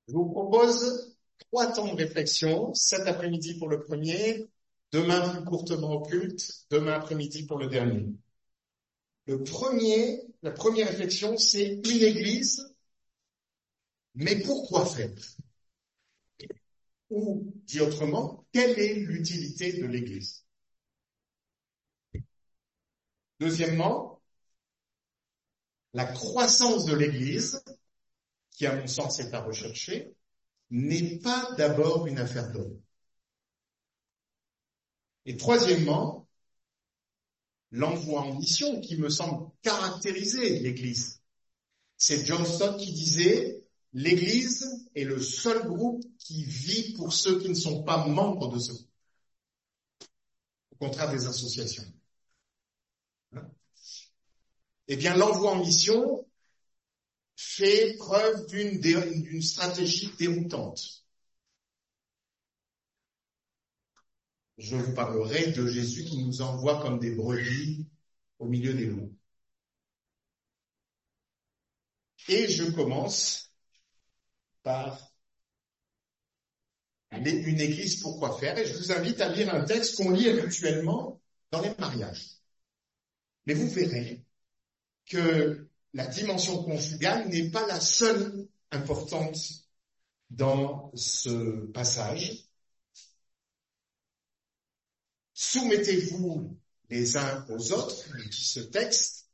Je vous propose 3 temps de réflexion, cet après-midi pour le premier, demain plus courtement au culte, demain après-midi pour le dernier. La première réflexion, c'est une église, mais pourquoi faire? Ou, dit autrement, quelle est l'utilité de l'église? Deuxièmement, la croissance de l'église, qui à mon sens est à rechercher, n'est pas d'abord une affaire d'homme. Et troisièmement, l'envoi en mission qui me semble caractériser l'Église. C'est John Stott qui disait « L'Église est le seul groupe qui vit pour ceux qui ne sont pas membres de ce groupe. » Au contraire des associations. Eh bien, l'envoi en mission fait preuve d'une stratégie déroutante. Je vous parlerai de Jésus qui nous envoie comme des brebis au milieu des loups. Et je commence par une église pourquoi faire, et je vous invite à lire un texte qu'on lit habituellement dans les mariages. Mais vous verrez que la dimension conjugale n'est pas la seule importante dans ce passage. Soumettez-vous les uns aux autres, dit ce texte.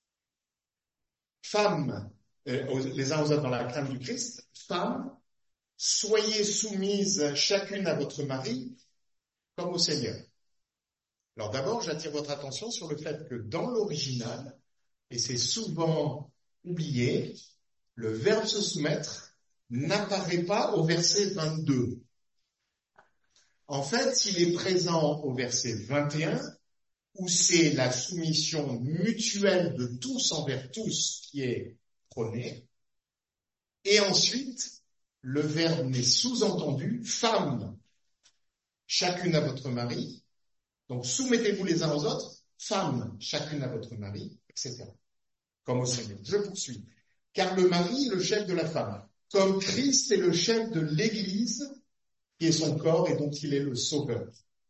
Femmes, les uns aux autres dans la crainte du Christ. Femmes, soyez soumises chacune à votre mari comme au Seigneur. Alors d'abord, j'attire votre attention sur le fait que dans l'original, et c'est souvent oublié, le verbe se soumettre n'apparaît pas au verset 22. En fait, il est présent au verset 21, où c'est la soumission mutuelle de tous envers tous qui est prônée. Et ensuite, le verbe n'est sous-entendu, femmes, chacune à votre mari. Donc, soumettez-vous les uns aux autres, femmes, chacune à votre mari, etc. Comme au Seigneur. Je poursuis. Car le mari est le chef de la femme, comme Christ est le chef de l'Église, qui est son corps et dont il est le sauveur.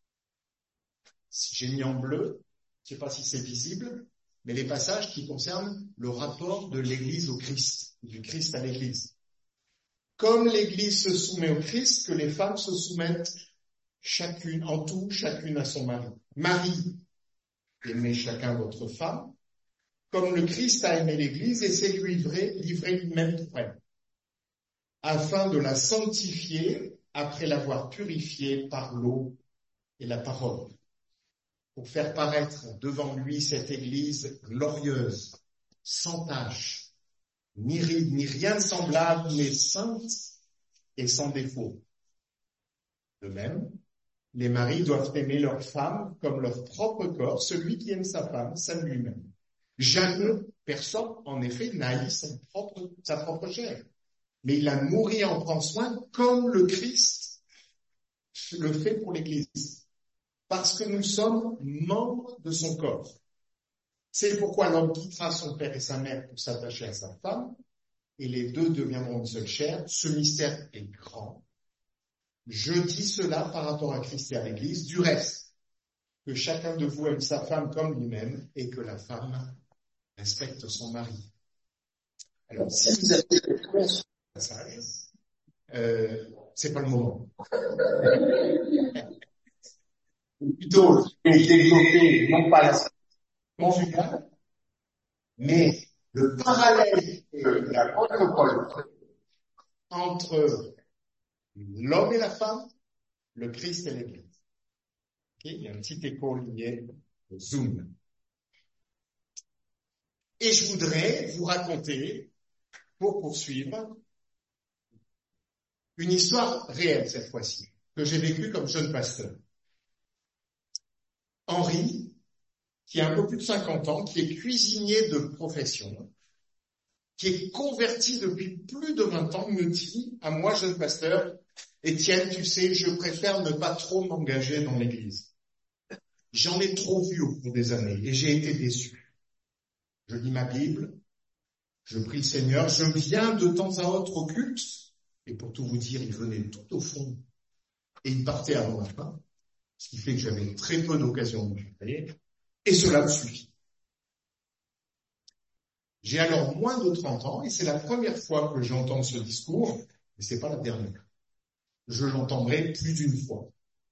J'ai mis en bleu, je ne sais pas si c'est visible, mais les passages qui concernent le rapport de l'Église au Christ, du Christ à l'Église. Comme l'Église se soumet au Christ, que les femmes se soumettent chacune à son mari. Mari, aimez chacun votre femme, comme le Christ a aimé l'Église et s'est livré lui-même pour elle, afin de la sanctifier après l'avoir purifiée par l'eau et la parole, pour faire paraître devant lui cette Église glorieuse, sans tache, ni ride, ni rien de semblable, mais sainte et sans défaut. De même, les maris doivent aimer leur femme comme leur propre corps. Celui qui aime sa femme s'aime lui-même. Jamais personne, en effet, n'haït sa propre chair, mais il la nourrit et en prend soin comme le Christ le fait pour l'Église, parce que nous sommes membres de son corps. C'est pourquoi l'homme quittera son père et sa mère pour s'attacher à sa femme, et les deux deviendront une seule chair. Ce mystère est grand. Je dis cela par rapport à Christ et à l'Église. Du reste, que chacun de vous aime sa femme comme lui-même et que la femme respecte son mari. Alors, si vous avez ce passage, c'est pas le moment. Plutôt, développer non pas la conjugale, mais le parallèle et la protocole entre l'homme et la femme, le Christ et l'Église. Okay, il y a un petit écho lié au Zoom. Et je voudrais vous raconter, pour poursuivre, une histoire réelle cette fois-ci, que j'ai vécue comme jeune pasteur. Henri, qui a un peu plus de 50 ans, qui est cuisinier de profession, qui est converti depuis plus de 20 ans, me dit à moi, jeune pasteur, Étienne, tu sais, je préfère ne pas trop m'engager dans l'église. J'en ai trop vu au cours des années et j'ai été déçu. Je lis ma Bible, je prie le Seigneur, je viens de temps à autre au culte, Et pour tout vous dire, il venait tout au fond et il partait avant la fin, ce qui fait que j'avais très peu d'occasions de me parler, et cela me suffit. J'ai alors moins de 30 ans et c'est la première fois que j'entends ce discours, mais c'est pas la dernière. Je l'entendrai plus d'une fois.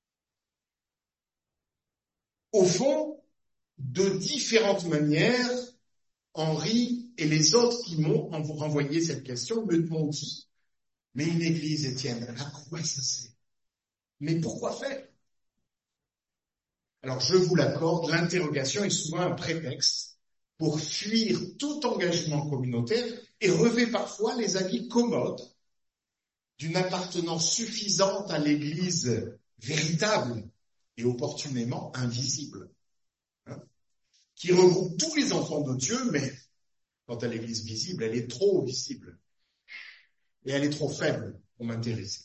Au fond, de différentes manières, Henri et les autres qui m'ont renvoyé cette question m'ont dit, mais une église, Étienne, à quoi ça sert? Mais pourquoi faire? Alors, je vous l'accorde, l'interrogation est souvent un prétexte pour fuir tout engagement communautaire et relever parfois les avis commodes d'une appartenance suffisante à l'église véritable et opportunément invisible, hein, qui regroupe tous les enfants de Dieu, mais quant à l'église visible, elle est trop visible et elle est trop faible pour m'intéresser.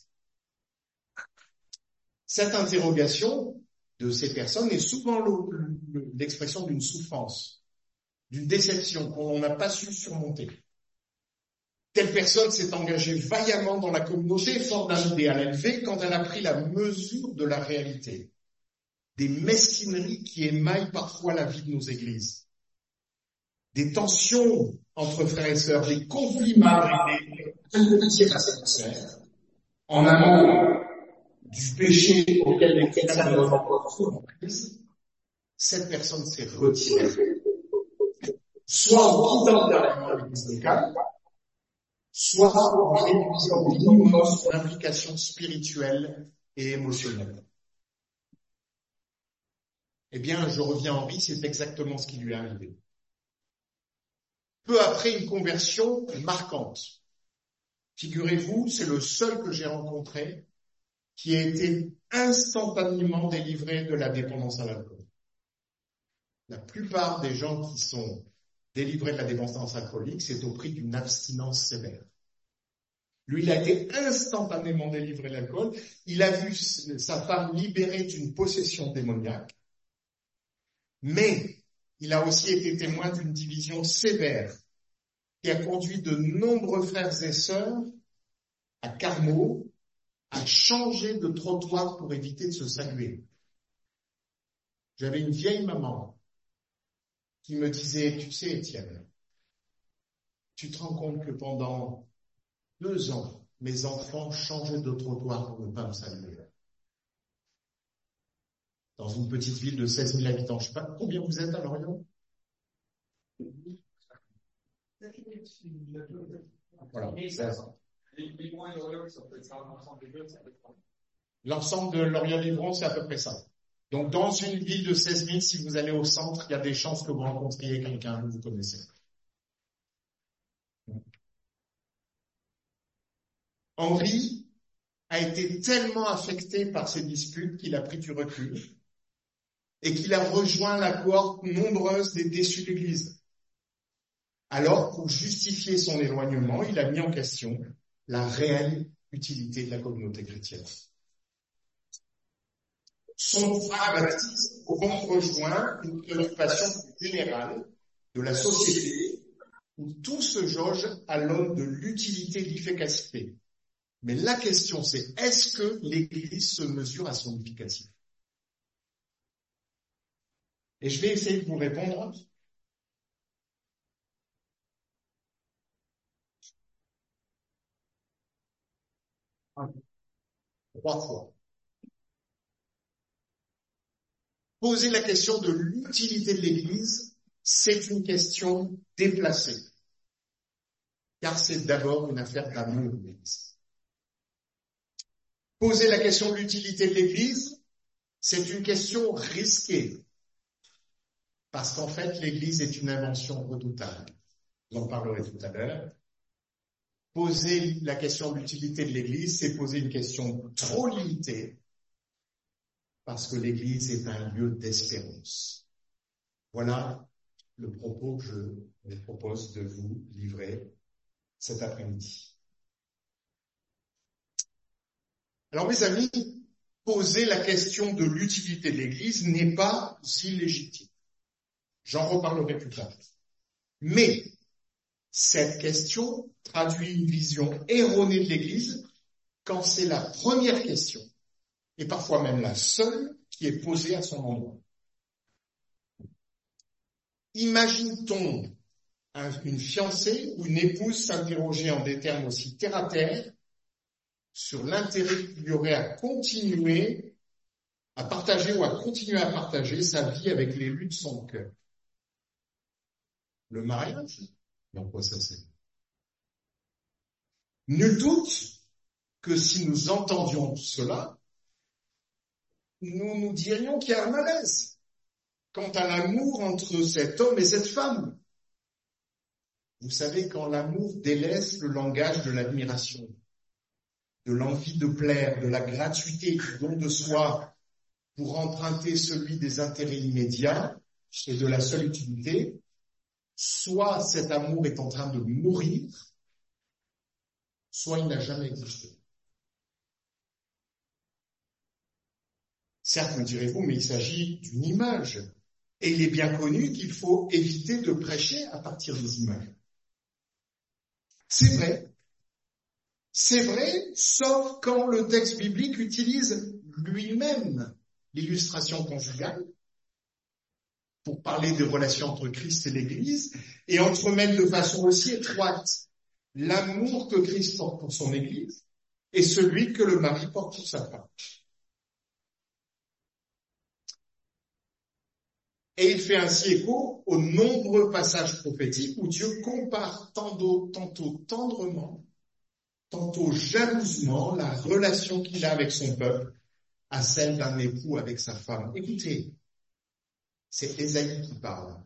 Cette interrogation de ces personnes est souvent l'expression d'une souffrance, d'une déception qu'on n'a pas su surmonter. Telle personne s'est engagée vaillamment dans la communauté, fort d'un idéal élevé, quand elle a pris la mesure de la réalité, des mesquineries qui émaillent parfois la vie de nos églises, des tensions entre frères et sœurs, des conflits malgré en amont du péché auquel les chrétiens ne sont pas prise, cette personne s'est retirée, soit en quittant carrément l'église locale, soit en réduisant au minimum son implication spirituelle et émotionnelle. Eh bien, je reviens à Henri, c'est exactement ce qui lui est arrivé. Peu après une conversion marquante. Figurez-vous, c'est le seul que j'ai rencontré qui a été instantanément délivré de la dépendance à l'alcool. La plupart des gens qui sont délivrés de la dépendance alcoolique, c'est au prix d'une abstinence sévère. Lui, il a été instantanément délivré de l'alcool. Il a vu sa femme libérée d'une possession démoniaque. Mais il a aussi été témoin d'une division sévère qui a conduit de nombreux frères et sœurs à Carmaux à changer de trottoir pour éviter de se saluer. J'avais une vieille maman qui me disait, tu sais, Étienne, tu te rends compte que pendant 2 ans, mes enfants changeaient de trottoir pour ne pas me saluer. Dans une petite ville de 16 000 habitants, je ne sais pas combien vous êtes à Lorient. Voilà. L'ensemble de Lorient-Livron, c'est à peu près ça. Donc, dans une ville de 16 000, si vous allez au centre, il y a des chances que vous rencontriez quelqu'un que vous connaissez. Henri a été tellement affecté par ces disputes qu'il a pris du recul et qu'il a rejoint la cohorte nombreuse des déçus de l'Église. Alors, pour justifier son éloignement, il a mis en question la réelle utilité de la communauté chrétienne. Son pragmatisme rejoint une préoccupation générale de la société où tout se jauge à l'aune de l'utilité et de l'efficacité. Mais la question c'est, est-ce que l'Église se mesure à son efficacité? Et je vais essayer de vous répondre. Trois fois. Poser la question de l'utilité de l'Église, c'est une question déplacée. Car c'est d'abord une affaire d'amour de l'Église. Poser la question de l'utilité de l'Église, c'est une question risquée. Parce qu'en fait, l'Église est une invention redoutable. J'en parlerai tout à l'heure. Poser la question de l'utilité de l'Église, c'est poser une question trop limitée, parce que l'Église est un lieu d'espérance. Voilà le propos que je vous propose de vous livrer cet après-midi. Alors mes amis, poser la question de l'utilité de l'Église n'est pas illégitime. J'en reparlerai plus tard. Mais cette question traduit une vision erronée de l'Église quand c'est la première question, et parfois même la seule, qui est posée à son endroit. Imagine-t-on une fiancée ou une épouse s'interroger en des termes aussi terre à terre sur l'intérêt qu'il y aurait à continuer à partager ou à continuer à partager sa vie avec l'élu de son cœur. Le mariage, mais en quoi ça c'est? Nul doute que si nous entendions cela, nous nous dirions qu'il y a un malaise quant à l'amour entre cet homme et cette femme. Vous savez, quand l'amour délaisse le langage de l'admiration, de l'envie de plaire, de la gratuité, du don de soi, pour emprunter celui des intérêts immédiats et de la seule utilité, soit cet amour est en train de mourir, soit il n'a jamais existé. Certes, me direz-vous, mais il s'agit d'une image. Et il est bien connu qu'il faut éviter de prêcher à partir des images. C'est vrai, sauf quand le texte biblique utilise lui-même l'illustration conjugale pour parler des relations entre Christ et l'Église et entremêle de façon aussi étroite l'amour que Christ porte pour son Église et celui que le mari porte pour sa femme. Et il fait ainsi écho aux nombreux passages prophétiques où Dieu compare tantôt tendrement, tantôt jalousement la relation qu'il a avec son peuple à celle d'un époux avec sa femme. Écoutez, c'est Ésaïe qui parle.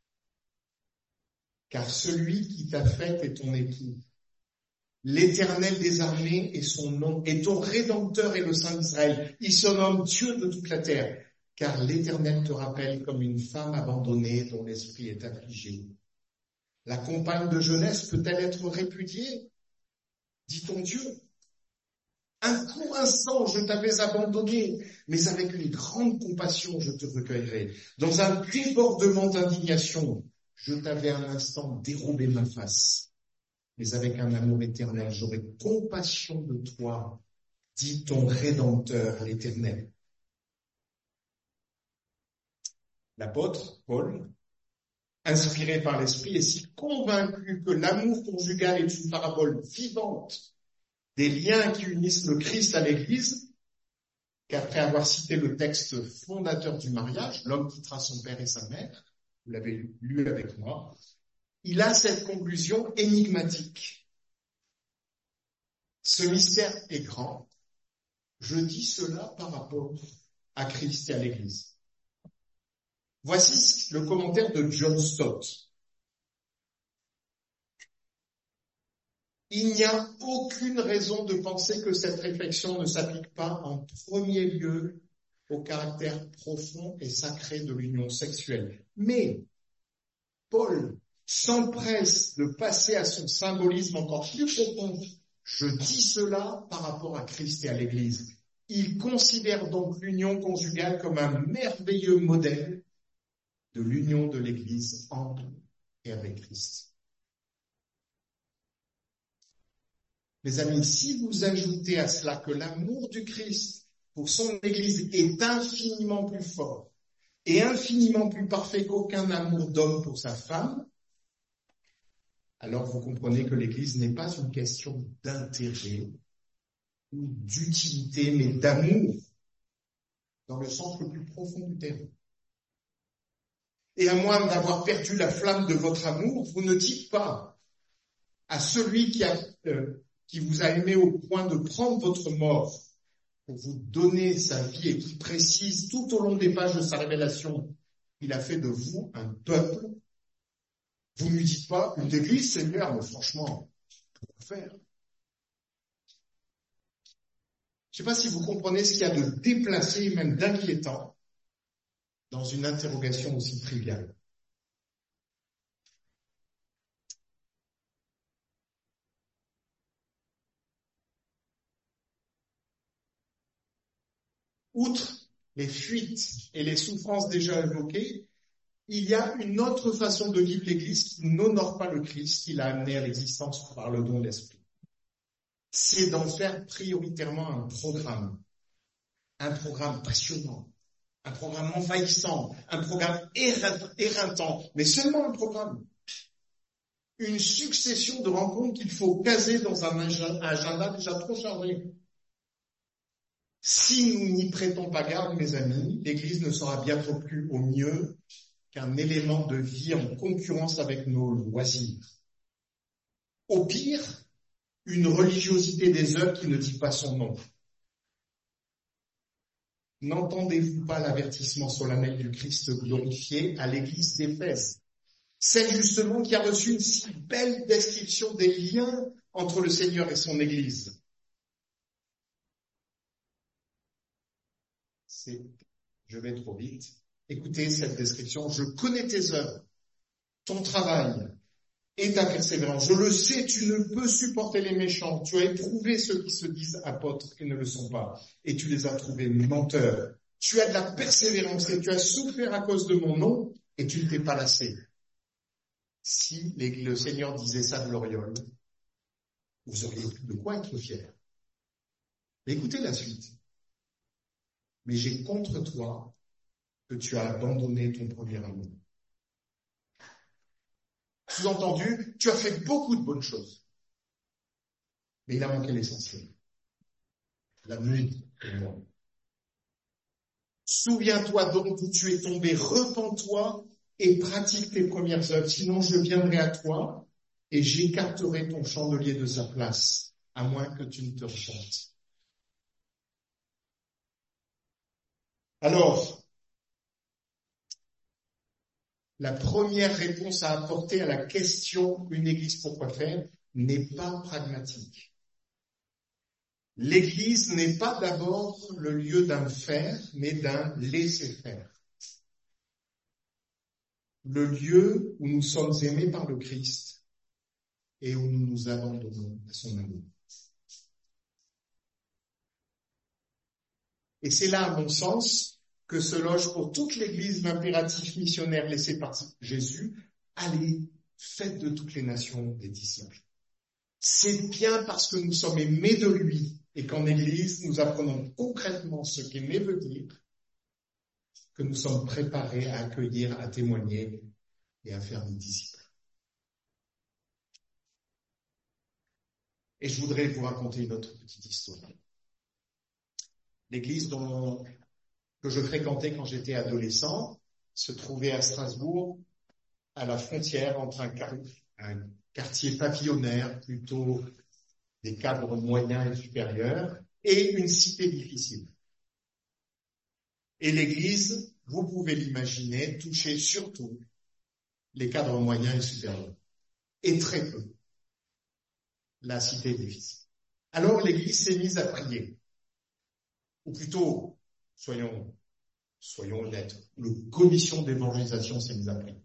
Car celui qui t'a fait est ton époux. L'Éternel des armées est son nom, et ton Rédempteur est le Saint d'Israël. Il se nomme Dieu de toute la terre. Car l'Éternel te rappelle comme une femme abandonnée dont l'esprit est affligé. La compagne de jeunesse peut-elle être répudiée? Dit ton Dieu. Un court instant, je t'avais abandonné, mais avec une grande compassion, je te recueillerai. Dans un débordement d'indignation, je t'avais un instant dérobé ma face. Mais avec un amour éternel, j'aurai compassion de toi, dit ton Rédempteur, l'Éternel. L'apôtre Paul, inspiré par l'Esprit, est si convaincu que l'amour conjugal est une parabole vivante des liens qui unissent le Christ à l'Église, qu'après avoir cité le texte fondateur du mariage, l'homme quittera son père et sa mère, vous l'avez lu avec moi, il a cette conclusion énigmatique. Ce mystère est grand. Je dis cela par rapport à Christ et à l'Église. Voici le commentaire de John Stott. Il n'y a aucune raison de penser que cette réflexion ne s'applique pas en premier lieu au caractère profond et sacré de l'union sexuelle. Mais Paul s'empresse de passer à son symbolisme encore plus profond. Je dis cela par rapport à Christ et à l'Église. Il considère donc l'union conjugale comme un merveilleux modèle de l'union de l'Église en et avec Christ. Mes amis, si vous ajoutez à cela que l'amour du Christ pour son Église est infiniment plus fort et infiniment plus parfait qu'aucun amour d'homme pour sa femme, alors vous comprenez que l'Église n'est pas une question d'intérêt ou d'utilité, mais d'amour, dans le sens le plus profond du terme. Et à moins d'avoir perdu la flamme de votre amour, vous ne dites pas à celui qui vous a aimé au point de prendre votre mort pour vous donner sa vie et qui précise tout au long des pages de sa révélation qu'il a fait de vous un peuple, vous ne lui dites pas, une église, Seigneur, mais franchement, pourquoi faire? Je ne sais pas si vous comprenez ce qu'il y a de déplacé et même d'inquiétant dans une interrogation aussi triviale. Outre les fuites et les souffrances déjà évoquées, il y a une autre façon de vivre l'Église qui n'honore pas le Christ, qui l'a amené à l'existence par le don de l'Esprit. c'est d'en faire prioritairement un programme passionnant, un programme envahissant, un programme éreintant, mais seulement un programme. Une succession de rencontres qu'il faut caser dans un agenda déjà trop chargé. Si nous n'y prêtons pas garde, mes amis, l'Église ne sera bientôt plus au mieux qu'un élément de vie en concurrence avec nos loisirs. Au pire, une religiosité des œuvres qui ne dit pas son nom. N'entendez-vous pas l'avertissement solennel du Christ glorifié à l'Église d'Éphèse, celle justement qui a reçu une si belle description des liens entre le Seigneur et son Église? Je vais trop vite. Écoutez cette description. Je connais tes œuvres, ton travail et ta persévérance. Je le sais, tu ne peux supporter les méchants. Tu as éprouvé ceux qui se disent apôtres et ne le sont pas. Et tu les as trouvés menteurs. Tu as de la persévérance et tu as souffert à cause de mon nom et tu ne t'es pas lassé. Si le Seigneur disait ça de l'Oriole, vous auriez de quoi être fiers. Mais écoutez la suite. Mais j'ai contre toi que tu as abandonné ton premier amour. Sous-entendu, tu as fait beaucoup de bonnes choses. Mais il a manqué l'essentiel. L'amour pour moi. Souviens-toi donc où tu es tombé, repens-toi et pratique tes premières œuvres. Sinon, je viendrai à toi et j'écarterai ton chandelier de sa place, à moins que tu ne te repentes. Alors, la première réponse à apporter à la question « Une église, pourquoi faire ?» n'est pas pragmatique. L'église n'est pas d'abord le lieu d'un faire, mais d'un laisser-faire. Le lieu où nous sommes aimés par le Christ et où nous nous abandonnons à son amour. Et c'est là, à mon sens, que se loge pour toute l'Église l'impératif missionnaire laissé par Jésus, allez, faites de toutes les nations des disciples. C'est bien parce que nous sommes aimés de lui et qu'en Église, nous apprenons concrètement ce qu'aimer veut dire, que nous sommes préparés à accueillir, à témoigner et à faire des disciples. Et je voudrais vous raconter une autre petite histoire. L'église que je fréquentais quand j'étais adolescent se trouvait à Strasbourg, à la frontière entre un quartier pavillonnaire, plutôt des cadres moyens et supérieurs, et une cité difficile. Et l'église, vous pouvez l'imaginer, touchait surtout les cadres moyens et supérieurs, et très peu la cité difficile. Alors l'église s'est mise à prier, ou plutôt, soyons honnêtes, une commission d'évangélisation s'est mise à prier.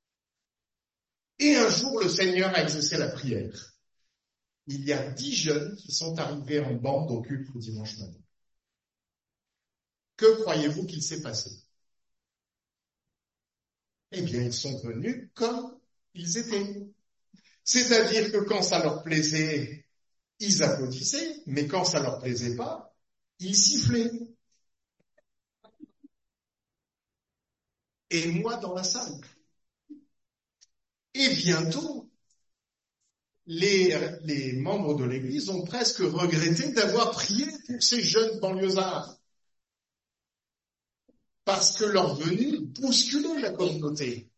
Et un jour, le Seigneur a exaucé la prière. Il y a 10 jeunes qui sont arrivés en bande au culte le dimanche matin. Que croyez-vous qu'il s'est passé? Eh bien, ils sont venus comme ils étaient. C'est-à-dire que quand ça leur plaisait, ils applaudissaient, mais quand ça leur plaisait pas, ils sifflaient. Et moi dans la salle. Et bientôt, les membres de l'église ont presque regretté d'avoir prié pour ces jeunes banlieusards. Parce que leur venue bousculait la communauté.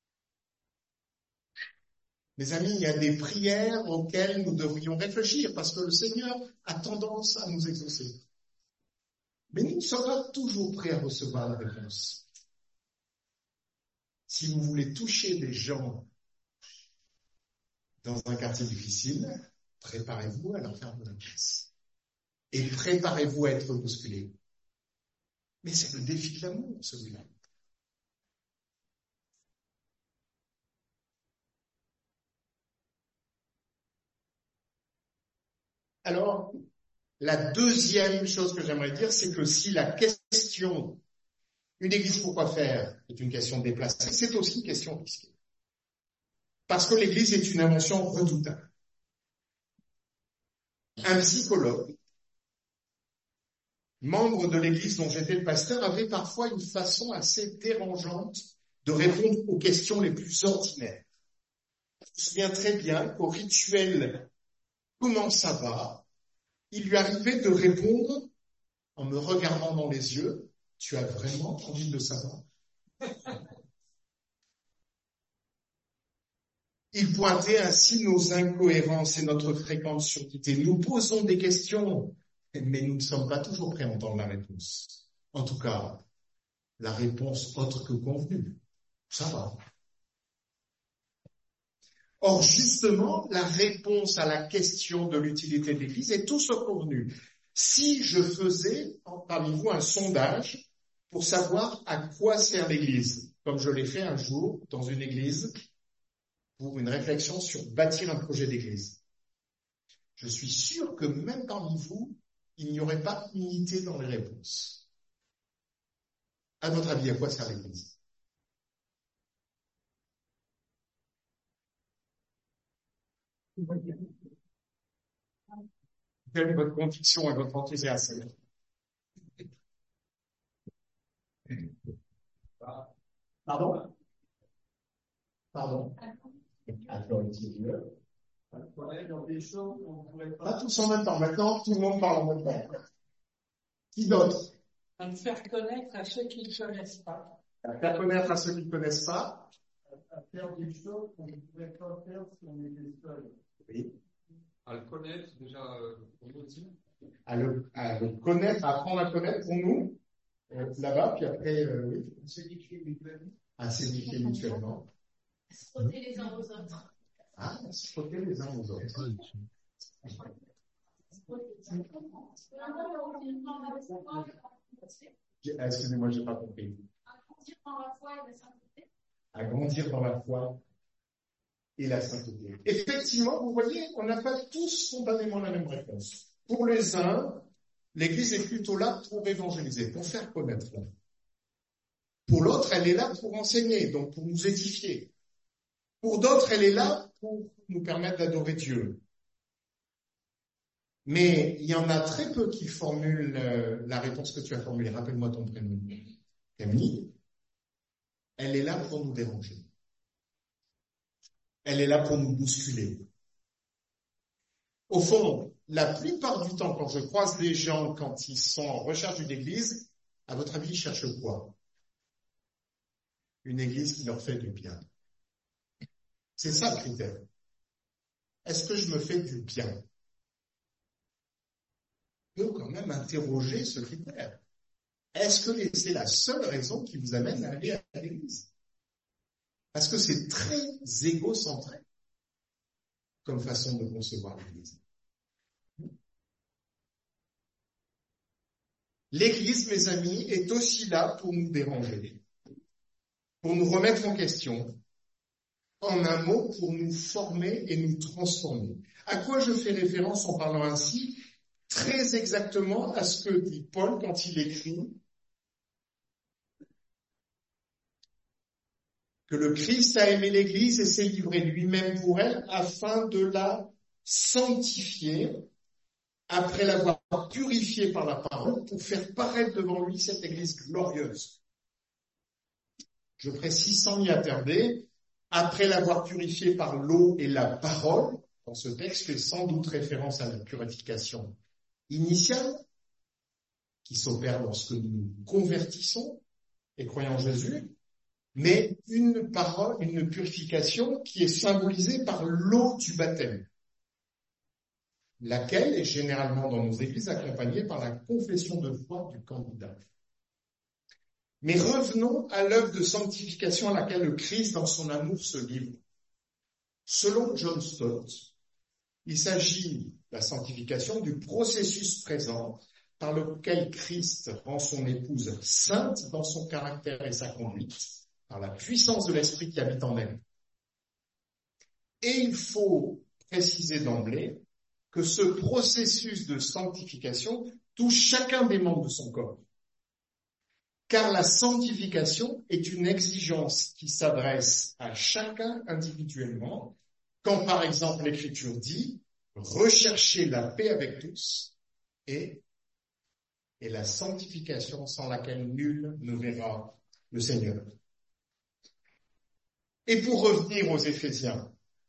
Mes amis, il y a des prières auxquelles nous devrions réfléchir parce que le Seigneur a tendance à nous exaucer. Mais nous ne sommes pas toujours prêts à recevoir la réponse. Si vous voulez toucher des gens dans un quartier difficile, préparez-vous à leur faire de la place. Et préparez-vous à être bousculés. Mais c'est le défi de l'amour, celui-là. Alors, la deuxième chose que j'aimerais dire, c'est que si la question « Une église, pourquoi faire ?» est une question déplacée, c'est aussi une question risquée. Parce que l'église est une invention redoutable. Un psychologue, membre de l'église dont j'étais le pasteur, avait parfois une façon assez dérangeante de répondre aux questions les plus ordinaires. Je me souviens très bien qu'au rituel « Comment ça va ?», il lui arrivait de répondre en me regardant dans les yeux « Tu as vraiment envie de savoir ?» Il pointait ainsi nos incohérences et notre fréquente surdité. Nous posons des questions, mais nous ne sommes pas toujours prêts à entendre la réponse. En tout cas, la réponse autre que convenue. Ça va. Or, justement, la réponse à la question de l'utilité de l'Église est tout sauf convenue. Si je faisais parmi vous un sondage pour savoir à quoi sert l'Église, comme je l'ai fait un jour dans une église pour une réflexion sur bâtir un projet d'église, je suis sûr que même parmi vous, il n'y aurait pas unité dans les réponses. À votre avis, à quoi sert l'Église ? Quelle est votre conviction et votre enthousiasme ? Pardon ? Pardon ? Pas tous en même temps. Maintenant, tout le monde parle en même temps. Qui d'autre ? À me faire connaître à ceux qui ne connaissent pas. À faire connaître à ceux qui ne connaissent pas. À faire des choses qu'on ne pourrait pas faire si on était seul. Oui. À le connaître déjà pour nous aussi. À le connaître, à apprendre à connaître pour nous, là-bas, puis après, oui. À s'édifier mutuellement. À se frotter les uns aux autres. Ah, à se frotter les uns aux autres. Excusez-moi, je n'ai pas compris. Agrandir dans la foi et la sainteté. Agrandir dans la foi et la sainteté. Effectivement, vous voyez, on n'a pas tous spontanément la même réponse. Pour les uns, l'Église est plutôt là pour évangéliser, pour faire connaître. Pour l'autre, elle est là pour enseigner, donc pour nous édifier. Pour d'autres, elle est là pour nous permettre d'adorer Dieu. Mais il y en a très peu qui formulent la réponse que tu as formulée. Rappelle-moi ton prénom. Camille. Elle est là pour nous déranger. Elle est là pour nous bousculer. Au fond, la plupart du temps, quand je croise des gens, quand ils sont en recherche d'une église, à votre avis, ils cherchent quoi ? Une église qui leur fait du bien. C'est ça le critère. Est-ce que je me fais du bien ? On peut quand même interroger ce critère. Est-ce que c'est la seule raison qui vous amène à aller à l'église ? Parce que c'est très égocentré comme façon de concevoir l'église. L'église, mes amis, est aussi là pour nous déranger, pour nous remettre en question, en un mot, pour nous former et nous transformer. À quoi je fais référence en parlant ainsi ? Très exactement à ce que dit Paul quand il écrit que le Christ a aimé l'Église et s'est livré lui-même pour elle afin de la sanctifier après l'avoir purifiée par la parole pour faire paraître devant lui cette Église glorieuse. Je précise sans m'y attarder, après l'avoir purifiée par l'eau et la parole, dans ce texte fait sans doute référence à la purification initiale qui s'opère lorsque nous nous convertissons et croyons en Jésus, mais une parole, une purification qui est symbolisée par l'eau du baptême, laquelle est généralement dans nos églises accompagnée par la confession de foi du candidat. Mais revenons à l'œuvre de sanctification à laquelle le Christ, dans son amour, se livre. Selon John Stott, il s'agit, la sanctification, du processus présent par lequel Christ rend son épouse sainte dans son caractère et sa conduite, par la puissance de l'Esprit qui habite en elle. Et il faut préciser d'emblée que ce processus de sanctification touche chacun des membres de son corps. Car la sanctification est une exigence qui s'adresse à chacun individuellement, quand par exemple l'Écriture dit rechercher la paix avec tous et la sanctification sans laquelle nul ne verra le Seigneur. Et pour revenir aux Éphésiens,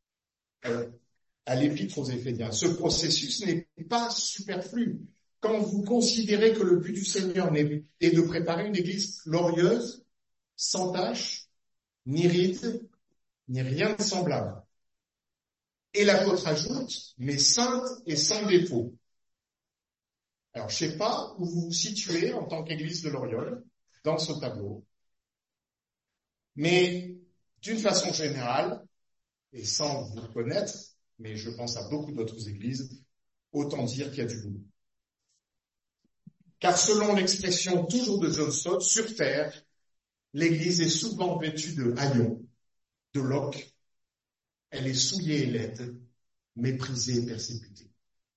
à l'épître aux Éphésiens, ce processus n'est pas superflu. Quand vous considérez que le but du Seigneur est de préparer une église glorieuse, sans tache, ni ride, ni rien de semblable. Et l'apôtre ajoute, mais sainte et sans défaut. Alors, je ne sais pas où vous vous situez en tant qu'église de l'Oriole dans ce tableau, mais d'une façon générale, et sans vous connaître, mais je pense à beaucoup d'autres églises, autant dire qu'il y a du boulot. Car selon l'expression toujours de John Stott, sur terre, l'église est souvent vêtue de haillons, de loques. Elle est souillée et laide, méprisée et persécutée.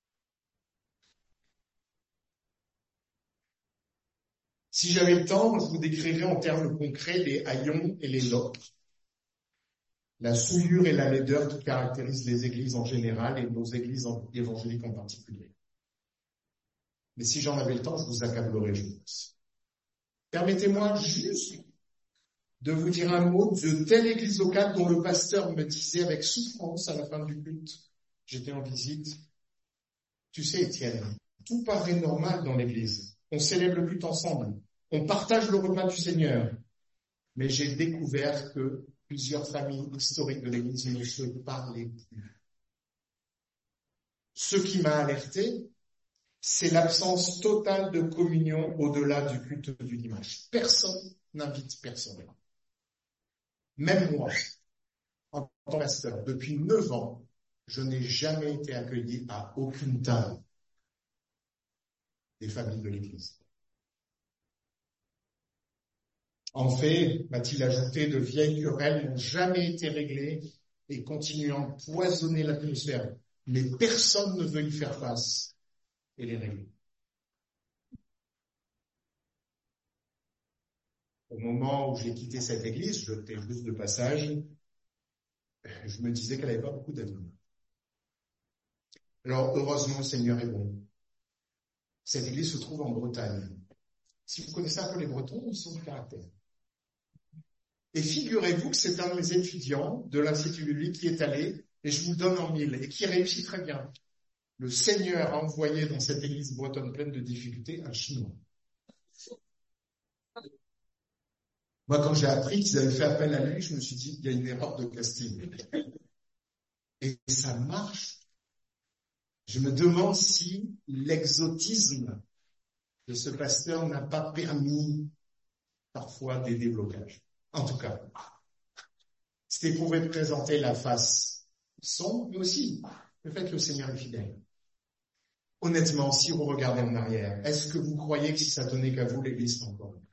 Si j'avais le temps, je vous décrirais en termes concrets les haillons et les loques, la souillure et la laideur qui caractérisent les églises en général et nos églises évangéliques en particulier. Mais si j'en avais le temps, je vous accablerais, je pense. Permettez-moi juste de vous dire un mot de telle église locale dont le pasteur me disait avec souffrance à la fin du culte, j'étais en visite, tu sais Étienne, tout paraît normal dans l'église, on célèbre le culte ensemble, on partage le repas du Seigneur, mais j'ai découvert que plusieurs familles historiques de l'église ne se parlaient plus. Ce qui m'a alerté, c'est l'absence totale de communion au-delà du culte du dimanche. Personne n'invite personne. Même moi, en tant que pasteur, depuis 9 ans, je n'ai jamais été accueilli à aucune table des familles de l'Église. En fait, m'a-t-il ajouté, de vieilles querelles n'ont jamais été réglées et continuent à empoisonner l'atmosphère. Mais personne ne veut y faire face et les régler. Au moment où j'ai quitté cette église, j'étais juste de passage, je me disais qu'elle n'avait pas beaucoup d'avenir. Alors, heureusement, le Seigneur est bon. Cette église se trouve en Bretagne. Si vous connaissez un peu les Bretons, ils sont de caractère. Et figurez-vous que c'est un de mes étudiants de l'Institut biblique qui est allé, et je vous le donne en 1000, et qui réussit très bien. Le Seigneur a envoyé dans cette église bretonne pleine de difficultés un Chinois. Moi, quand j'ai appris qu'ils avaient fait appel à lui, je me suis dit, il y a une erreur de casting. Et ça marche. Je me demande si l'exotisme de ce pasteur n'a pas permis parfois des déblocages. En tout cas, c'était pour présenter la face sombre, mais aussi le fait que le Seigneur est fidèle. Honnêtement, si vous regardez en arrière, est-ce que vous croyez que si ça tenait qu'à vous, l'église serait encore là?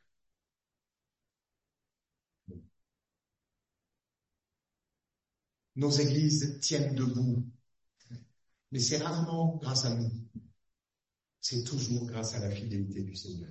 Nos églises tiennent debout, mais c'est rarement grâce à nous. C'est toujours grâce à la fidélité du Seigneur.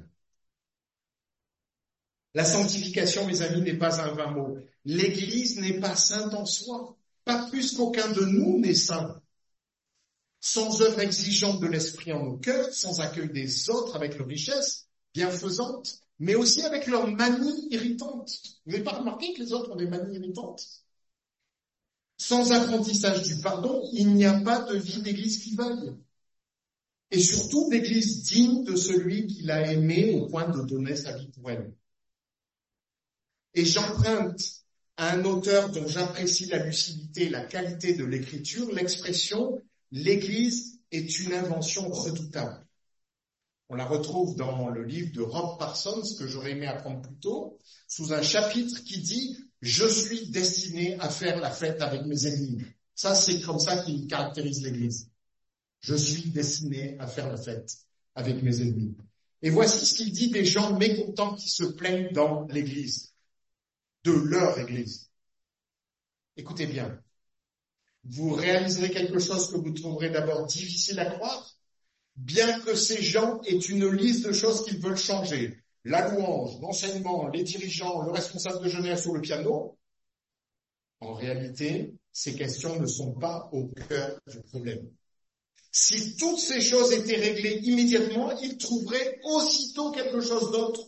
La sanctification, mes amis, n'est pas un vain mot. L'église n'est pas sainte en soi, pas plus qu'aucun de nous n'est saint. Sans œuvre exigeante de l'esprit en nos cœurs, sans accueil des autres avec leur richesse bienfaisante, mais aussi avec leurs manies irritantes. Vous n'avez pas remarqué que les autres ont des manies irritantes? Sans apprentissage du pardon, il n'y a pas de vie d'église qui vaille. Et surtout d'église digne de celui qui l'a aimé au point de donner sa vie pour elle. Et j'emprunte à un auteur dont j'apprécie la lucidité et la qualité de l'écriture l'expression « l'église est une invention redoutable ». On la retrouve dans le livre de Rob Parsons, que j'aurais aimé apprendre plus tôt, sous un chapitre qui dit « Je suis destiné à faire la fête avec mes ennemis ». Ça, c'est comme ça qu'il caractérise l'église. Je suis destiné à faire la fête avec mes ennemis. Et voici ce qu'il dit des gens mécontents qui se plaignent dans l'église, de leur église. Écoutez bien. Vous réaliserez quelque chose que vous trouverez d'abord difficile à croire, bien que ces gens aient une liste de choses qu'ils veulent changer. La louange, l'enseignement, les dirigeants, le responsable de jeunesse ou le piano. En réalité, ces questions ne sont pas au cœur du problème. Si toutes ces choses étaient réglées immédiatement, il trouverait aussitôt quelque chose d'autre.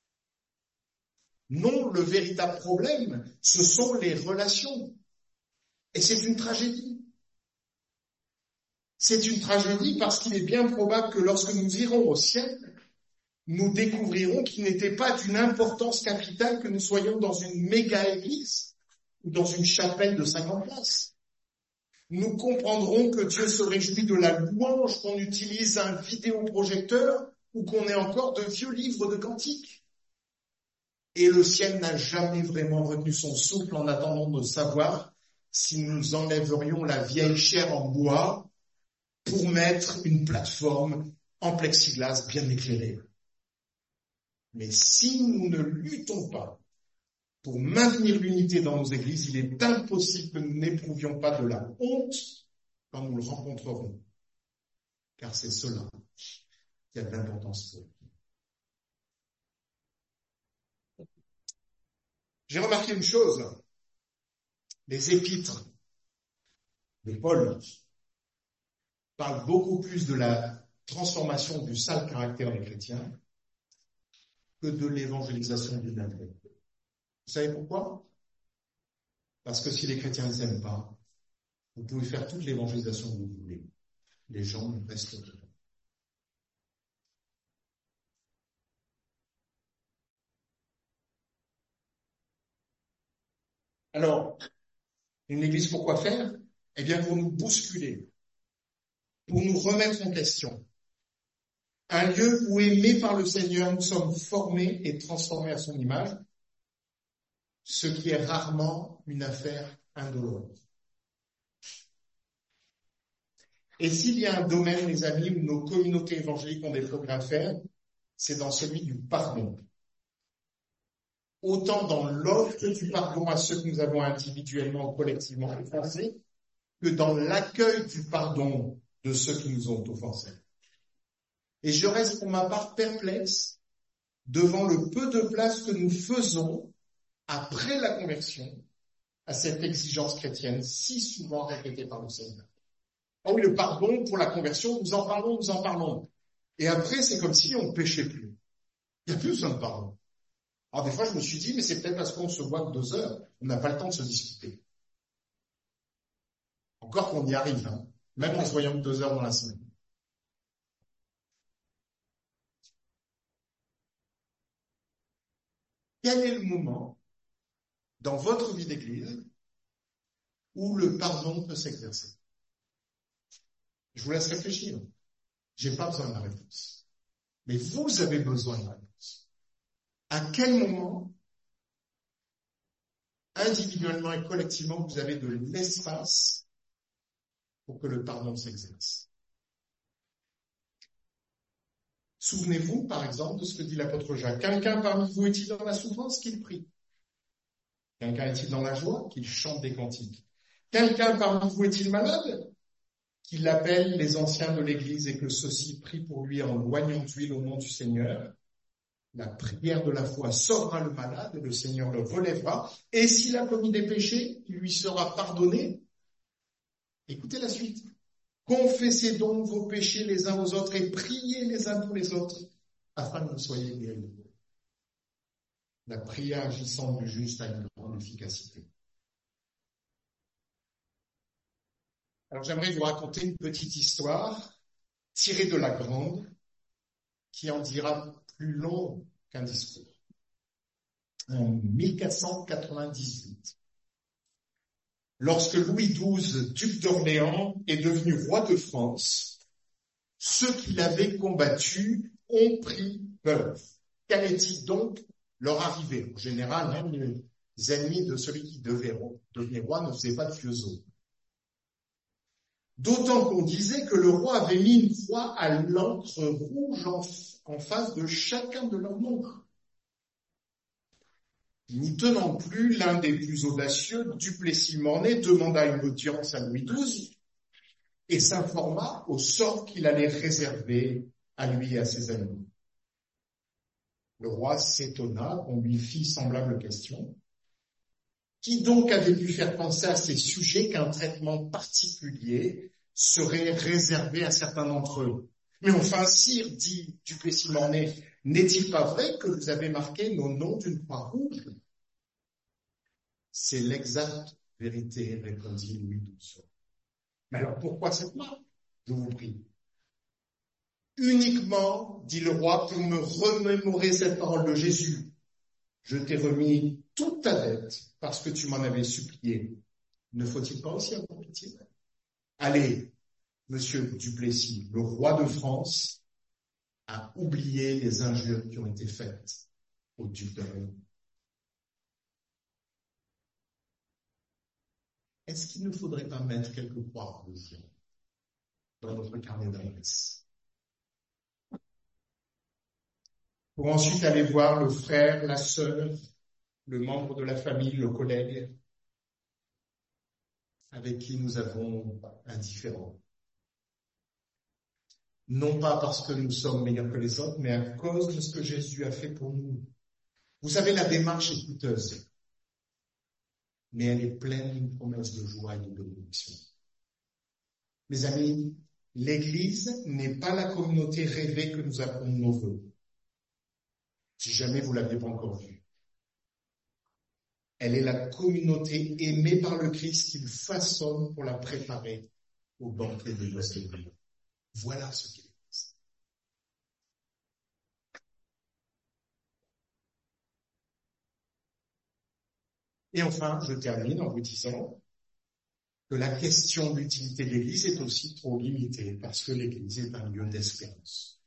Non, le véritable problème, ce sont les relations. Et c'est une tragédie. C'est une tragédie parce qu'il est bien probable que lorsque nous irons au ciel, nous découvrirons qu'il n'était pas d'une importance capitale que nous soyons dans une méga-église ou dans une chapelle de 50 places. Nous comprendrons que Dieu se réjouit de la louange, qu'on utilise un vidéoprojecteur ou qu'on ait encore de vieux livres de cantiques. Et le ciel n'a jamais vraiment retenu son souffle en attendant de savoir si nous enlèverions la vieille chair en bois pour mettre une plateforme en plexiglas bien éclairée. Mais si nous ne luttons pas pour maintenir l'unité dans nos églises, il est impossible que nous n'éprouvions pas de la honte quand nous le rencontrerons. Car c'est cela qui a de l'importance pour nous. J'ai remarqué une chose. Les épîtres de Paul parlent beaucoup plus de la transformation du sale caractère des chrétiens que de l'évangélisation du navire. Vous savez pourquoi? Parce que si les chrétiens ne s'aiment pas, vous pouvez faire toute l'évangélisation que vous voulez. Les gens ne restent pas. Alors, une église, pourquoi faire? Eh bien, pour nous bousculer, pour nous remettre en question. Un lieu où, aimés par le Seigneur, nous sommes formés et transformés à son image, ce qui est rarement une affaire indolore. Et s'il y a un domaine, les amis, où nos communautés évangéliques ont des progrès à faire, c'est dans celui du pardon. Autant dans l'offre du pardon à ceux que nous avons individuellement ou collectivement offensés, que dans l'accueil du pardon de ceux qui nous ont offensés. Et je reste pour ma part perplexe devant le peu de place que nous faisons après la conversion à cette exigence chrétienne si souvent répétée par le Seigneur. Ah oui, le pardon pour la conversion, nous en parlons. Et après, c'est comme si on ne péchait plus. Il n'y a plus besoin de pardon. Alors des fois, je me suis dit, mais c'est peut-être parce qu'on se voit que 2 heures, on n'a pas le temps de se discuter. Encore qu'on y arrive, hein, même en se voyant que 2 heures dans la semaine. Quel est le moment dans votre vie d'église où le pardon peut s'exercer? Je vous laisse réfléchir. J'ai pas besoin de la réponse. Mais vous avez besoin de la réponse. À quel moment, individuellement et collectivement, vous avez de l'espace pour que le pardon s'exerce? Souvenez-vous, par exemple, de ce que dit l'apôtre Jacques. Quelqu'un parmi vous est-il dans la souffrance? Qu'il prie. Quelqu'un est-il dans la joie? Qu'il chante des cantiques. Quelqu'un parmi vous est-il malade? Qu'il appelle les anciens de l'Église et que ceux-ci prient pour lui en loignant d'huile au nom du Seigneur. La prière de la foi sauvera le malade et le Seigneur le relèvera. Et s'il a commis des péchés, il lui sera pardonné. Écoutez la suite. Confessez donc vos péchés les uns aux autres et priez les uns pour les autres afin que vous soyez guéris. La prière agissante du juste a une grande efficacité. Alors j'aimerais vous raconter une petite histoire tirée de la grande qui en dira plus long qu'un discours. En 1498, lorsque Louis XII, duc d'Orléans, est devenu roi de France, ceux qui l'avaient combattu ont pris peur. Qu'allait-il donc leur arriver? En général, même les ennemis de celui qui devait devenir roi ne faisaient pas de vieux os. D'autant qu'on disait que le roi avait mis une croix à l'encre rouge en face de chacun de leurs noms. N'y tenant plus, l'un des plus audacieux, Duplessis-Mornay, demanda une audience à Louis XII et s'informa au sort qu'il allait réserver à lui et à ses amis. Le roi s'étonna qu'on lui fit semblable question. Qui donc avait pu faire penser à ces sujets qu'un traitement particulier serait réservé à certains d'entre eux. Mais enfin, sire, dit Duplessis-Mornay, n'est-il pas vrai que vous avez marqué nos noms d'une croix rouge? C'est l'exacte vérité, répondit Louis XII. Mais alors pourquoi cette marque? Je vous prie. Uniquement, dit le roi, pour me remémorer cette parole de Jésus. Je t'ai remis toute ta dette parce que tu m'en avais supplié. Ne faut-il pas aussi avoir pitié? Allez, monsieur Duplessis, le roi de France a oublié les injures qui ont été faites au duc de Raymond. Est-ce qu'il ne faudrait pas mettre quelques croix rouges dans notre carnet d'adresse? Pour ensuite aller voir le frère, la sœur, le membre de la famille, le collègue, avec qui nous avons un différend. Non pas parce que nous sommes meilleurs que les autres, mais à cause de ce que Jésus a fait pour nous. Vous savez, la démarche est coûteuse, mais elle est pleine d'une promesse de joie et de bénédiction. Mes amis, l'Église n'est pas la communauté rêvée que nous appelons de nos vœux. Si jamais vous l'aviez pas encore vue. Elle est la communauté aimée par le Christ qu'il façonne pour la préparer au banquet des noces de Dieu. Voilà ce qu'est l'Église. Et enfin, je termine en vous disant que la question de l'utilité de l'Église est aussi trop limitée parce que l'Église est un lieu d'espérance.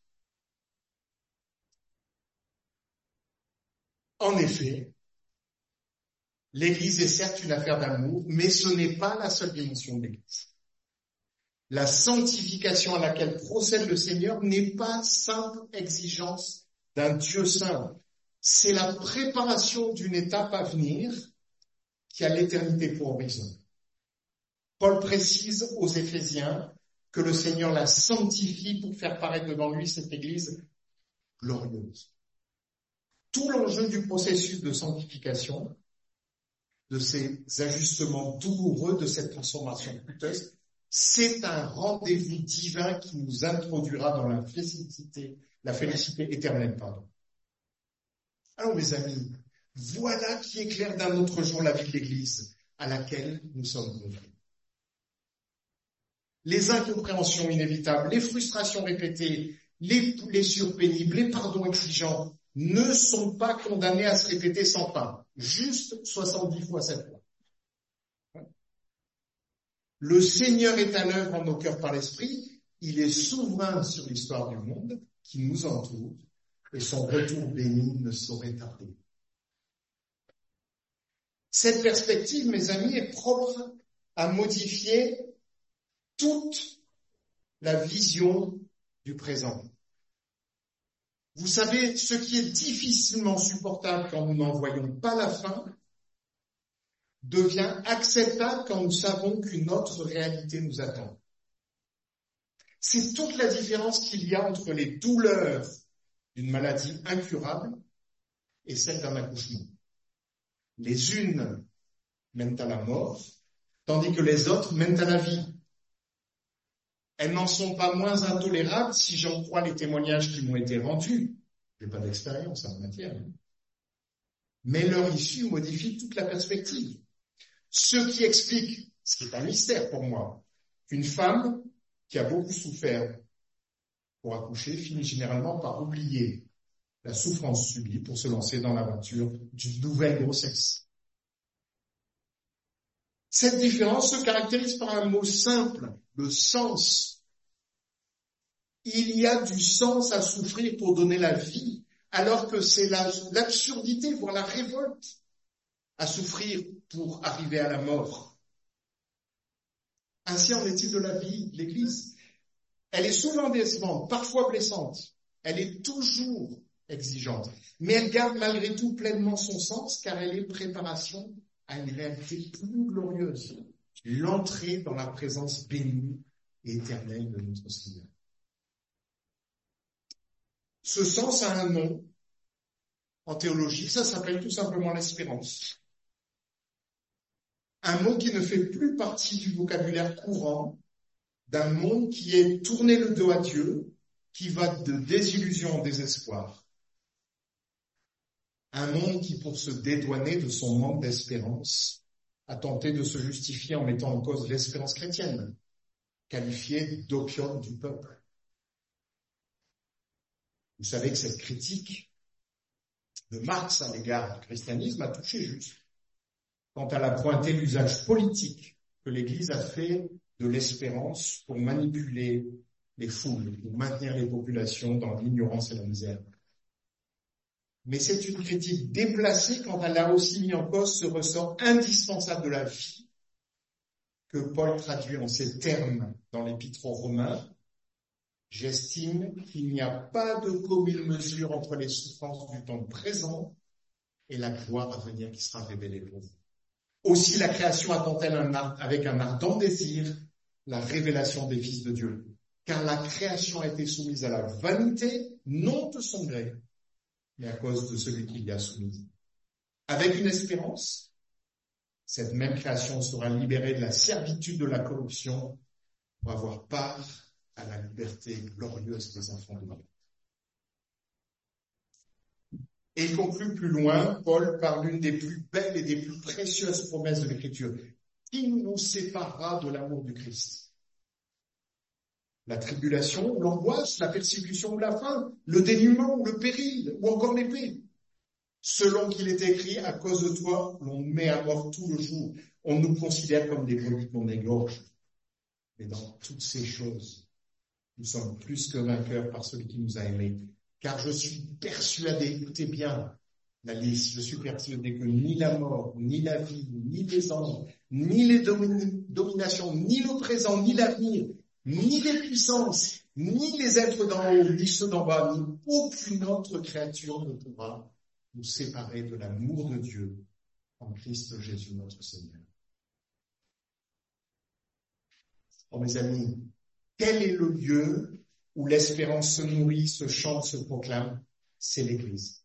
En effet, l'Église est certes une affaire d'amour, mais ce n'est pas la seule dimension de l'Église. La sanctification à laquelle procède le Seigneur n'est pas simple exigence d'un Dieu saint. C'est la préparation d'une étape à venir qui a l'éternité pour horizon. Paul précise aux Éphésiens que le Seigneur la sanctifie pour faire paraître devant lui cette Église glorieuse. Tout l'enjeu du processus de sanctification, de ces ajustements douloureux, de cette transformation coûteuse, c'est un rendez-vous divin qui nous introduira dans la félicité éternelle, Alors, mes amis, voilà qui éclaire d'un autre jour la vie de l'Église à laquelle nous sommes conviés. Les incompréhensions inévitables, les frustrations répétées, les blessures pénibles, les pardons exigeants ne sont pas condamnés à se répéter sans fin, juste 70 fois 7 fois. Le Seigneur est à l'œuvre en nos cœurs par l'Esprit, il est souverain sur l'histoire du monde qui nous entoure, et son retour béni ne saurait tarder. Cette perspective, mes amis, est propre à modifier toute la vision du présent. Vous savez, ce qui est difficilement supportable quand nous n'en voyons pas la fin, devient acceptable quand nous savons qu'une autre réalité nous attend. C'est toute la différence qu'il y a entre les douleurs d'une maladie incurable et celle d'un accouchement. Les unes mènent à la mort, tandis que les autres mènent à la vie. Elles n'en sont pas moins intolérables si j'en crois les témoignages qui m'ont été rendus. Je n'ai pas d'expérience en matière. Mais leur issue modifie toute la perspective. Ce qui explique, ce qui est un mystère pour moi, qu'une femme qui a beaucoup souffert pour accoucher finit généralement par oublier la souffrance subie pour se lancer dans l'aventure d'une nouvelle grossesse. Cette différence se caractérise par un mot simple, le sens. Il y a du sens à souffrir pour donner la vie, alors que c'est l'absurdité, voire la révolte, à souffrir pour arriver à la mort. Ainsi en est-il de la vie de l'Église. Elle est souvent décevante, parfois blessante. Elle est toujours exigeante. Mais elle garde malgré tout pleinement son sens, car elle est préparation à une réalité plus glorieuse. L'entrée dans la présence bénie et éternelle de notre Seigneur. Ce sens a un nom. En théologie, ça s'appelle tout simplement l'espérance. Un mot qui ne fait plus partie du vocabulaire courant d'un monde qui est tourné le dos à Dieu, qui va de désillusion en désespoir. Un monde qui, pour se dédouaner de son manque d'espérance, a tenté de se justifier en mettant en cause l'espérance chrétienne, qualifiée d'opium du peuple. Vous savez que cette critique de Marx à l'égard du christianisme a touché juste quand elle a pointé l'usage politique que l'Église a fait de l'espérance pour manipuler les foules, pour maintenir les populations dans l'ignorance et la misère. Mais c'est une critique déplacée quand elle a aussi mis en cause ce ressort indispensable de la vie que Paul traduit en ces termes dans l'Épître aux Romains. J'estime qu'il n'y a pas de commune mesure entre les souffrances du temps présent et la gloire à venir qui sera révélée pour vous. Aussi la création attend-elle avec un ardent désir la révélation des fils de Dieu. Car la création a été soumise à la vanité, non de son gré, mais à cause de celui qui l'y a soumise. Avec une espérance, cette même création sera libérée de la servitude de la corruption pour avoir part à la liberté glorieuse des enfants de Dieu. Et il conclut plus loin, Paul, par l'une des plus belles et des plus précieuses promesses de l'Écriture. Qui nous séparera de l'amour du Christ? La tribulation, l'angoisse, la persécution ou la faim, le dénuement ou le péril, ou encore l'épée. Selon qu'il est écrit, à cause de toi, l'on met à mort tout le jour. On nous considère comme des brebis qu'on égorge. Mais dans toutes ces choses, nous sommes plus que vainqueurs par celui qui nous a aimés. Car je suis persuadé, écoutez bien la liste, je suis persuadé que ni la mort, ni la vie, ni les anges, ni les dominations, ni le présent, ni l'avenir, ni les puissances, ni les êtres d'en haut, ni ceux d'en bas, ni aucune autre créature ne pourra nous séparer de l'amour de Dieu en Christ Jésus notre Seigneur. Oh mes amis, quel est le lieu où l'espérance se nourrit, se chante, se proclame? C'est l'Église.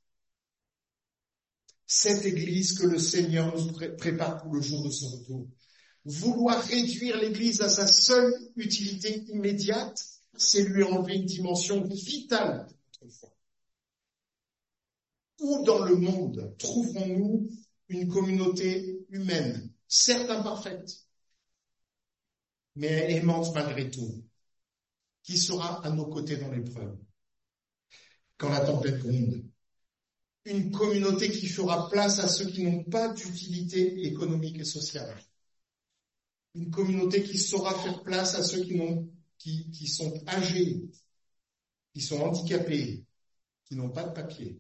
Cette Église que le Seigneur nous prépare pour le jour de son retour. Vouloir réduire l'Église à sa seule utilité immédiate, c'est lui enlever une dimension vitale de notre foi. Où dans le monde trouvons-nous une communauté humaine, certes imparfaite, mais aimante malgré tout, qui sera à nos côtés dans l'épreuve, quand la tempête gronde? Une communauté qui fera place à ceux qui n'ont pas d'utilité économique et sociale. Une communauté qui saura faire place à ceux qui sont âgés, qui sont handicapés, qui n'ont pas de papier.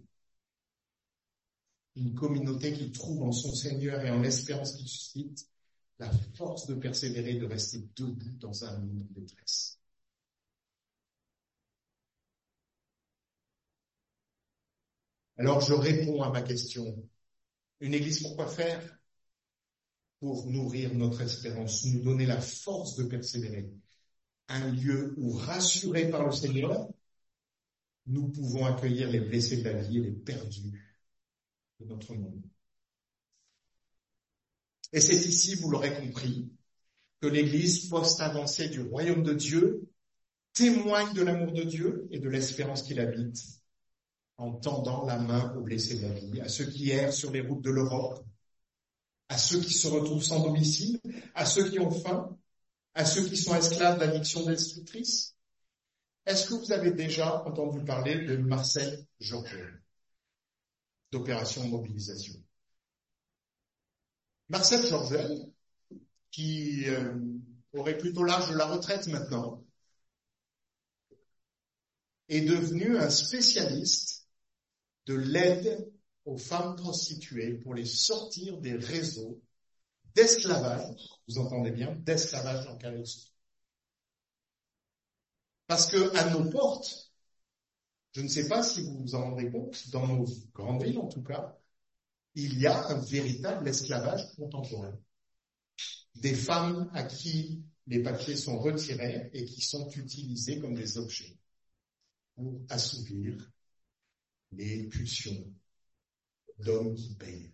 Une communauté qui trouve en son Seigneur et en l'espérance qu'il suscite la force de persévérer, de rester debout dans un monde de détresse. Alors je réponds à ma question. Une église, pourquoi faire? Pour nourrir notre espérance, nous donner la force de persévérer. Un lieu où, rassurés par le Seigneur, nous pouvons accueillir les blessés de la vie et les perdus de notre monde. Et c'est ici, vous l'aurez compris, que l'église post-avancée du royaume de Dieu témoigne de l'amour de Dieu et de l'espérance qu'il habite, en tendant la main aux blessés de la vie, à ceux qui errent sur les routes de l'Europe, à ceux qui se retrouvent sans domicile, à ceux qui ont faim, à ceux qui sont esclaves d'addiction destructrice. Est-ce que vous avez déjà entendu parler de Marcel Georgel, d'Opération Mobilisation? Marcel Georgel, qui aurait plutôt l'âge de la retraite maintenant, est devenu un spécialiste de l'aide aux femmes prostituées pour les sortir des réseaux d'esclavage, vous entendez bien, d'esclavage en Calaisie. Parce que à nos portes, je ne sais pas si vous vous en rendez compte, dans nos grandes villes en tout cas, il y a un véritable esclavage contemporain. Des femmes à qui les papiers sont retirés et qui sont utilisés comme des objets pour assouvir les pulsions d'hommes qui payent.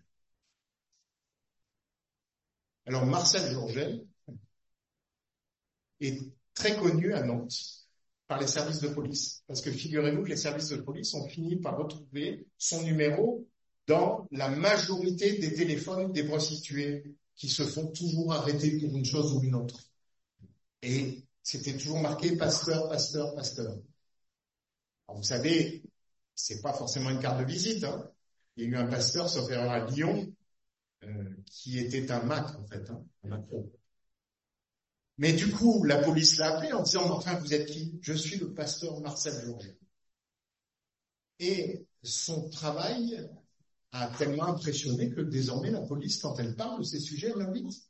Alors Marcel Georgel est très connu à Nantes par les services de police. Parce que figurez-vous que les services de police ont fini par retrouver son numéro dans la majorité des téléphones des prostituées qui se font toujours arrêter pour une chose ou une autre. Et c'était toujours marqué pasteur, pasteur, pasteur. Alors vous savez, c'est pas forcément une carte de visite, hein. Il y a eu un pasteur, sauf erreur à Lyon, qui était un mac, en fait, hein, un macro. Mais du coup, la police l'a appelé en disant, enfin, vous êtes qui? Je suis le pasteur Marcel Georges. Et son travail a tellement impressionné que désormais, la police, quand elle parle de ces sujets, elle l'invite.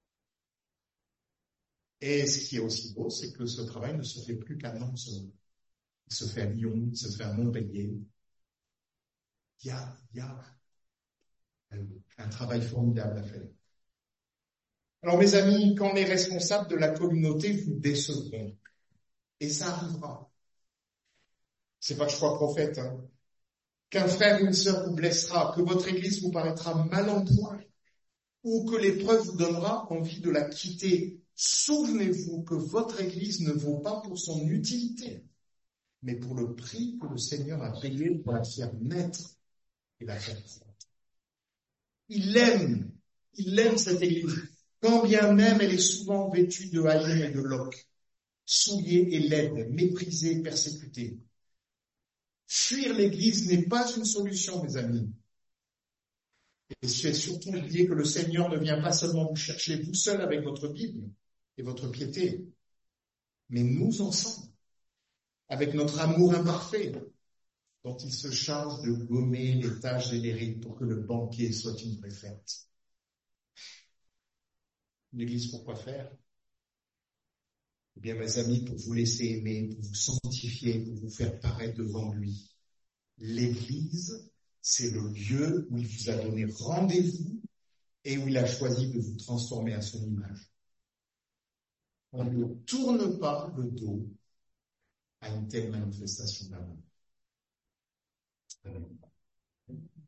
Et ce qui est aussi beau, c'est que ce travail ne se fait plus qu'à Nantes. Il se fait à Lyon, il se fait à Montpellier. Il y a un travail formidable à faire. Alors, mes amis, quand les responsables de la communauté vous décevront, et ça arrivera, c'est pas que je sois prophète, hein, qu'un frère ou une sœur vous blessera, que votre église vous paraîtra mal en point, ou que l'épreuve vous donnera envie de la quitter, souvenez-vous que votre église ne vaut pas pour son utilité, mais pour le prix que le Seigneur a payé pour la faire naître et la faire croître. Il aime cette église, quand bien même elle est souvent vêtue de haillons et de loques, souillée et laide, méprisée, persécutée. Fuir l'église n'est pas une solution, mes amis. Et c'est surtout oublier que le Seigneur ne vient pas seulement vous chercher vous seul avec votre Bible et votre piété, mais nous ensemble, avec notre amour imparfait, dont il se charge de gommer les taches et les rides pour que le banquet soit une vraie fête. L'église, pourquoi faire? Eh bien, mes amis, pour vous laisser aimer, pour vous sanctifier, pour vous faire paraître devant lui. L'église, c'est le lieu où il vous a donné rendez-vous et où il a choisi de vous transformer à son image. On ne tourne pas le dos à une telle manifestation d'amour.